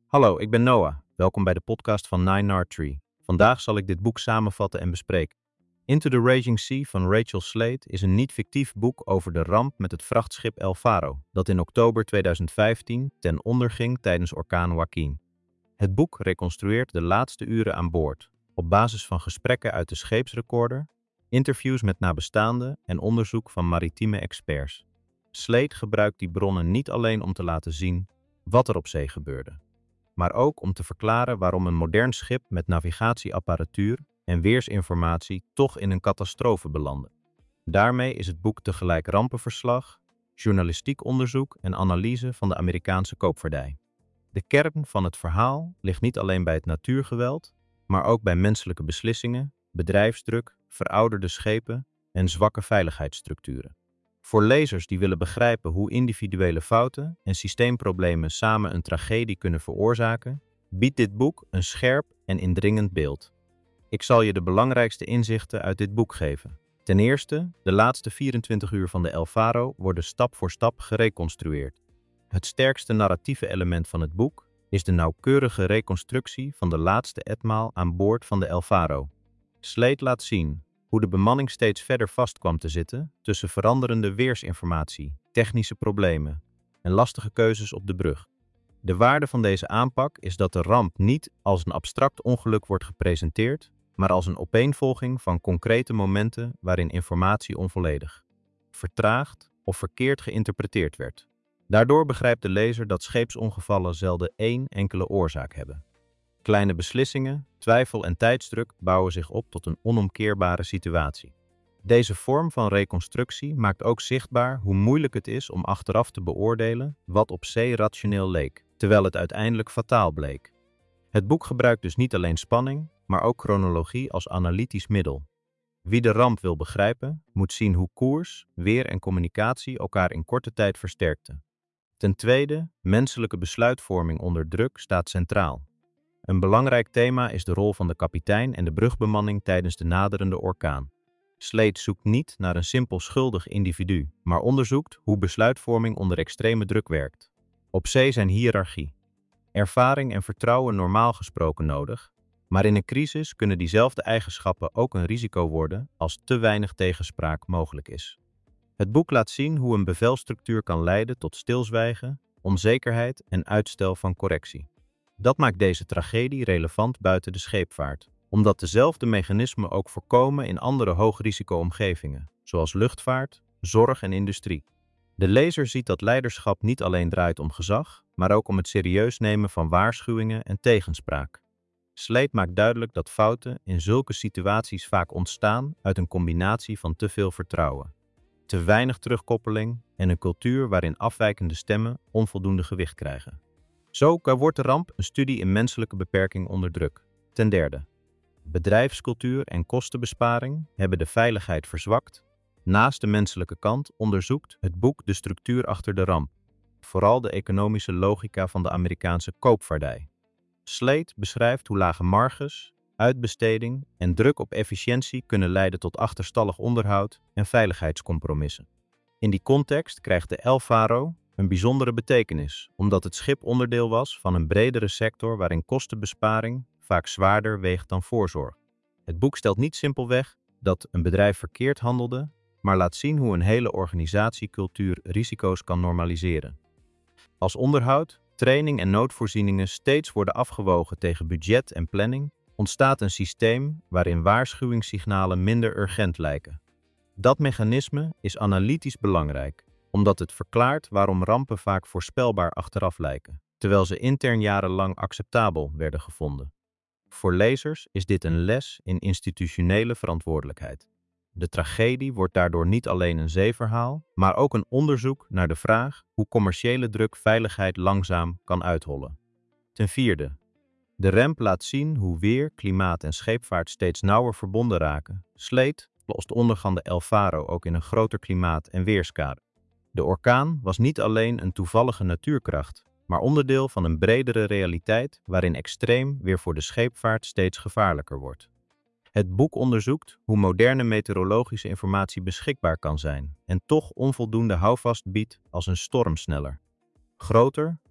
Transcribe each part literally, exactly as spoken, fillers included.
Hallo, ik ben Noah. Welkom bij de podcast van Nine Nard Tree. Vandaag zal ik dit boek samenvatten en bespreken. Into the Raging Sea van Rachel Slate is een niet-fictief boek over de ramp met het vrachtschip El Faro, dat in oktober tweeduizend vijftien ten onder ging tijdens orkaan Joaquin. Het boek reconstrueert de laatste uren aan boord, op basis van gesprekken uit de scheepsrecorder, interviews met nabestaanden en onderzoek van maritieme experts. Slate gebruikt die bronnen niet alleen om te laten zien wat er op zee gebeurde, maar ook om te verklaren waarom een modern schip met navigatieapparatuur en weersinformatie toch in een catastrofe belandde. Daarmee is het boek tegelijk rampenverslag, journalistiek onderzoek en analyse van de Amerikaanse koopvaardij. De kern van het verhaal ligt niet alleen bij het natuurgeweld, maar ook bij menselijke beslissingen, bedrijfsdruk, verouderde schepen en zwakke veiligheidsstructuren. Voor lezers die willen begrijpen hoe individuele fouten en systeemproblemen samen een tragedie kunnen veroorzaken, biedt dit boek een scherp en indringend beeld. Ik zal je de belangrijkste inzichten uit dit boek geven. Ten eerste, de laatste vierentwintig uur van de El Faro worden stap voor stap gereconstrueerd. Het sterkste narratieve element van het boek is de nauwkeurige reconstructie van de laatste etmaal aan boord van de El Faro. Slate laat zien hoe de bemanning steeds verder vast kwam te zitten tussen veranderende weersinformatie, technische problemen en lastige keuzes op de brug. De waarde van deze aanpak is dat de ramp niet als een abstract ongeluk wordt gepresenteerd, maar als een opeenvolging van concrete momenten waarin informatie onvolledig, vertraagd of verkeerd geïnterpreteerd werd. Daardoor begrijpt de lezer dat scheepsongevallen zelden één enkele oorzaak hebben. Kleine beslissingen, twijfel en tijdsdruk bouwen zich op tot een onomkeerbare situatie. Deze vorm van reconstructie maakt ook zichtbaar hoe moeilijk het is om achteraf te beoordelen wat op zee rationeel leek, terwijl het uiteindelijk fataal bleek. Het boek gebruikt dus niet alleen spanning, maar ook chronologie als analytisch middel. Wie de ramp wil begrijpen, moet zien hoe koers, weer en communicatie elkaar in korte tijd versterkten. Ten tweede, menselijke besluitvorming onder druk staat centraal. Een belangrijk thema is de rol van de kapitein en de brugbemanning tijdens de naderende orkaan. Slate zoekt niet naar een simpel schuldig individu, maar onderzoekt hoe besluitvorming onder extreme druk werkt. Op zee zijn hiërarchie, ervaring en vertrouwen normaal gesproken nodig, maar in een crisis kunnen diezelfde eigenschappen ook een risico worden als te weinig tegenspraak mogelijk is. Het boek laat zien hoe een bevelstructuur kan leiden tot stilzwijgen, onzekerheid en uitstel van correctie. Dat maakt deze tragedie relevant buiten de scheepvaart, omdat dezelfde mechanismen ook voorkomen in andere hoogrisico-omgevingen, zoals luchtvaart, zorg en industrie. De lezer ziet dat leiderschap niet alleen draait om gezag, maar ook om het serieus nemen van waarschuwingen en tegenspraak. Slate maakt duidelijk dat fouten in zulke situaties vaak ontstaan uit een combinatie van te veel vertrouwen, te weinig terugkoppeling en een cultuur waarin afwijkende stemmen onvoldoende gewicht krijgen. Zo wordt de ramp een studie in menselijke beperking onder druk. Ten derde, bedrijfscultuur en kostenbesparing hebben de veiligheid verzwakt. Naast de menselijke kant onderzoekt het boek de structuur achter de ramp, vooral de economische logica van de Amerikaanse koopvaardij. Slate beschrijft hoe lage marges, uitbesteding en druk op efficiëntie kunnen leiden tot achterstallig onderhoud en veiligheidscompromissen. In die context krijgt de El Faro een bijzondere betekenis, omdat het schip onderdeel was van een bredere sector waarin kostenbesparing vaak zwaarder weegt dan voorzorg. Het boek stelt niet simpelweg dat een bedrijf verkeerd handelde, maar laat zien hoe een hele organisatiecultuur risico's kan normaliseren. Als onderhoud, training en noodvoorzieningen steeds worden afgewogen tegen budget en planning, ontstaat een systeem waarin waarschuwingssignalen minder urgent lijken. Dat mechanisme is analytisch belangrijk, omdat het verklaart waarom rampen vaak voorspelbaar achteraf lijken, terwijl ze intern jarenlang acceptabel werden gevonden. Voor lezers is dit een les in institutionele verantwoordelijkheid. De tragedie wordt daardoor niet alleen een zeeverhaal, maar ook een onderzoek naar de vraag hoe commerciële druk veiligheid langzaam kan uithollen. Ten vierde, de ramp laat zien hoe weer, klimaat en scheepvaart steeds nauwer verbonden raken. Slate lost de ondergaande El Faro ook in een groter klimaat- en weerskader. De orkaan was niet alleen een toevallige natuurkracht, maar onderdeel van een bredere realiteit waarin extreem weer voor de scheepvaart steeds gevaarlijker wordt. Het boek onderzoekt hoe moderne meteorologische informatie beschikbaar kan zijn en toch onvoldoende houvast biedt als een storm sneller, groter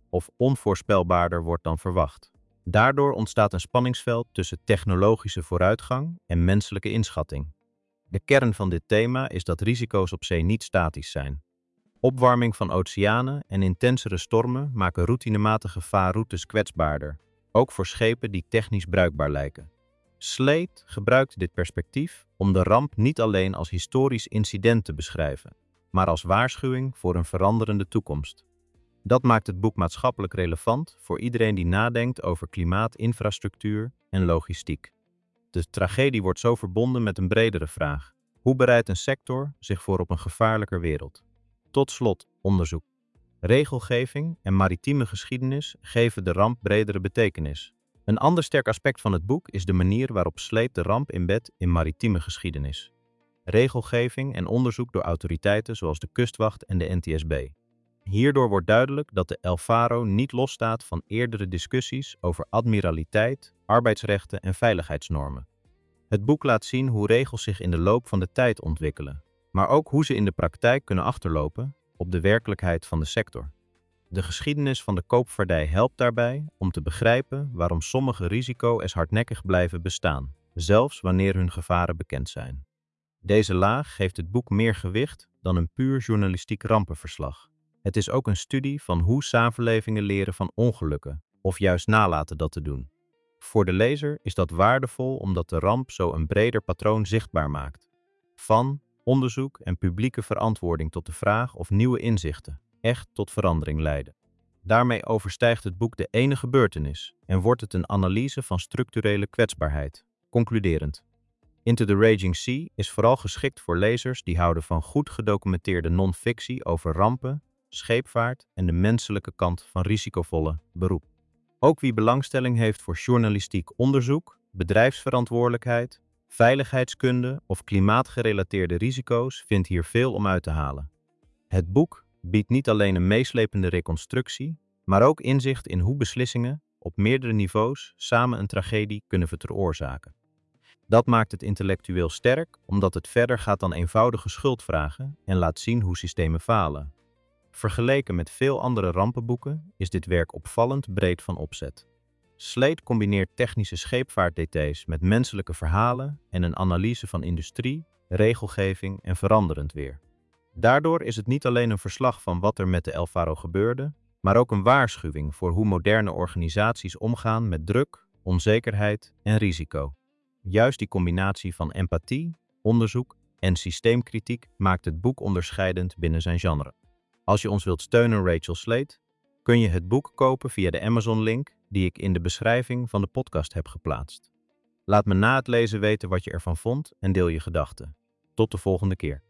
of onvoorspelbaarder wordt dan verwacht. Daardoor ontstaat een spanningsveld tussen technologische vooruitgang en menselijke inschatting. De kern van dit thema is dat risico's op zee niet statisch zijn. Opwarming van oceanen en intensere stormen maken routinematige vaarroutes kwetsbaarder, ook voor schepen die technisch bruikbaar lijken. Slate gebruikt dit perspectief om de ramp niet alleen als historisch incident te beschrijven, maar als waarschuwing voor een veranderende toekomst. Dat maakt het boek maatschappelijk relevant voor iedereen die nadenkt over klimaatinfrastructuur en logistiek. De tragedie wordt zo verbonden met een bredere vraag: hoe bereidt een sector zich voor op een gevaarlijker wereld? Tot slot, onderzoek. Regelgeving en maritieme geschiedenis geven de ramp bredere betekenis. Een ander sterk aspect van het boek is de manier waarop Slate de ramp inbedt in maritieme geschiedenis. Regelgeving en onderzoek door autoriteiten zoals de Kustwacht en de N T S B. Hierdoor wordt duidelijk dat de El Faro niet losstaat van eerdere discussies over admiraliteit, arbeidsrechten en veiligheidsnormen. Het boek laat zien hoe regels zich in de loop van de tijd ontwikkelen, maar ook hoe ze in de praktijk kunnen achterlopen op de werkelijkheid van de sector. De geschiedenis van de koopvaardij helpt daarbij om te begrijpen waarom sommige risico's hardnekkig blijven bestaan, zelfs wanneer hun gevaren bekend zijn. Deze laag geeft het boek meer gewicht dan een puur journalistiek rampenverslag. Het is ook een studie van hoe samenlevingen leren van ongelukken, of juist nalaten dat te doen. Voor de lezer is dat waardevol omdat de ramp zo een breder patroon zichtbaar maakt. Van onderzoek en publieke verantwoording tot de vraag of nieuwe inzichten echt tot verandering leiden. Daarmee overstijgt het boek de ene gebeurtenis en wordt het een analyse van structurele kwetsbaarheid. Concluderend. Into the Raging Sea is vooral geschikt voor lezers die houden van goed gedocumenteerde non-fictie over rampen, scheepvaart en de menselijke kant van risicovolle beroep. Ook wie belangstelling heeft voor journalistiek onderzoek, bedrijfsverantwoordelijkheid, veiligheidskunde of klimaatgerelateerde risico's vindt hier veel om uit te halen. Het boek biedt niet alleen een meeslepende reconstructie, maar ook inzicht in hoe beslissingen op meerdere niveaus samen een tragedie kunnen veroorzaken. Dat maakt het intellectueel sterk, omdat het verder gaat dan eenvoudige schuldvragen en laat zien hoe systemen falen. Vergeleken met veel andere rampenboeken is dit werk opvallend breed van opzet. Slate combineert technische scheepvaartdetails met menselijke verhalen en een analyse van industrie, regelgeving en veranderend weer. Daardoor is het niet alleen een verslag van wat er met de El Faro gebeurde, maar ook een waarschuwing voor hoe moderne organisaties omgaan met druk, onzekerheid en risico. Juist die combinatie van empathie, onderzoek en systeemkritiek maakt het boek onderscheidend binnen zijn genre. Als je ons wilt steunen, Rachel Slate, kun je het boek kopen via de Amazon-link die ik in de beschrijving van de podcast heb geplaatst. Laat me na het lezen weten wat je ervan vond en deel je gedachten. Tot de volgende keer.